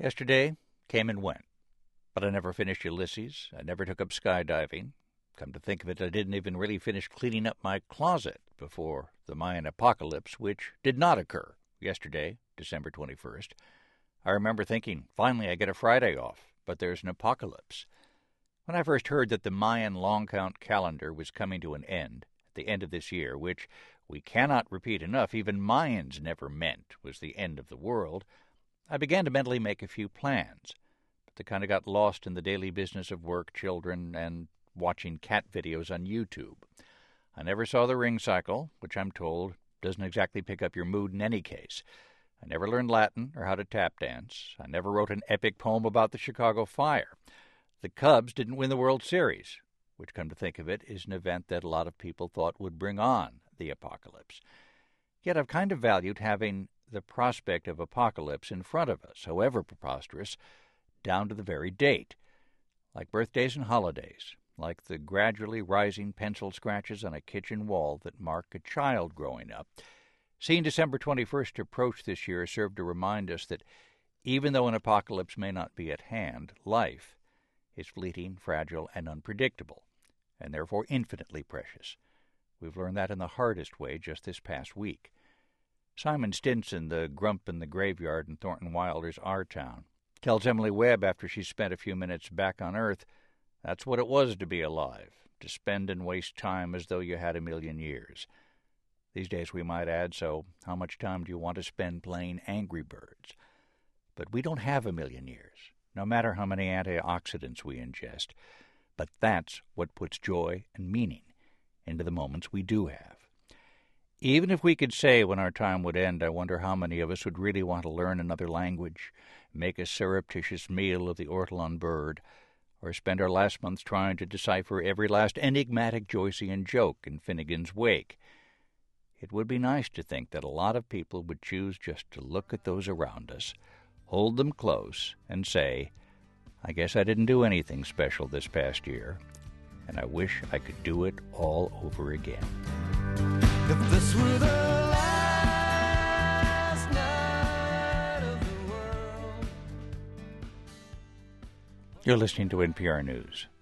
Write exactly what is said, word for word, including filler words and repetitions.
Yesterday came and went, but I never finished Ulysses. I never took up skydiving. Come to think of it, I didn't even really finish cleaning up my closet before the Mayan apocalypse, which did not occur yesterday, December twenty-first. I remember thinking, finally I get a Friday off, but there's an apocalypse. When I first heard that the Mayan long count calendar was coming to an end at the end of this year, which we cannot repeat enough, even Mayans never meant was the end of the world, I began to mentally make a few plans, but they kind of got lost in the daily business of work, children, and watching cat videos on YouTube. I never saw the ring cycle, which I'm told doesn't exactly pick up your mood in any case. I never learned Latin or how to tap dance. I never wrote an epic poem about the Chicago fire. The Cubs didn't win the World Series, which, come to think of it, is an event that a lot of people thought would bring on the apocalypse. Yet I've kind of valued having the prospect of apocalypse in front of us, however preposterous, down to the very date. Like birthdays and holidays, like the gradually rising pencil scratches on a kitchen wall that mark a child growing up. Seeing December twenty-first approach this year served to remind us that even though an apocalypse may not be at hand, life is fleeting, fragile, and unpredictable, and therefore infinitely precious. We've learned that in the hardest way just this past week. Simon Stinson, the grump in the graveyard in Thornton Wilder's Our Town, tells Emily Webb after she spent a few minutes back on Earth, that's what it was to be alive, to spend and waste time as though you had a million years. These days we might add, so how much time do you want to spend playing Angry Birds? But we don't have a million years, no matter how many antioxidants we ingest. But that's what puts joy and meaning into the moments we do have. Even if we could say when our time would end, I wonder how many of us would really want to learn another language, make a surreptitious meal of the ortolan bird, or spend our last months trying to decipher every last enigmatic Joycean joke in Finnegan's Wake. It would be nice to think that a lot of people would choose just to look at those around us, hold them close, and say, I guess I didn't do anything special this past year, and I wish I could do it all over again. If this were the last night of the world. You're listening to N P R News.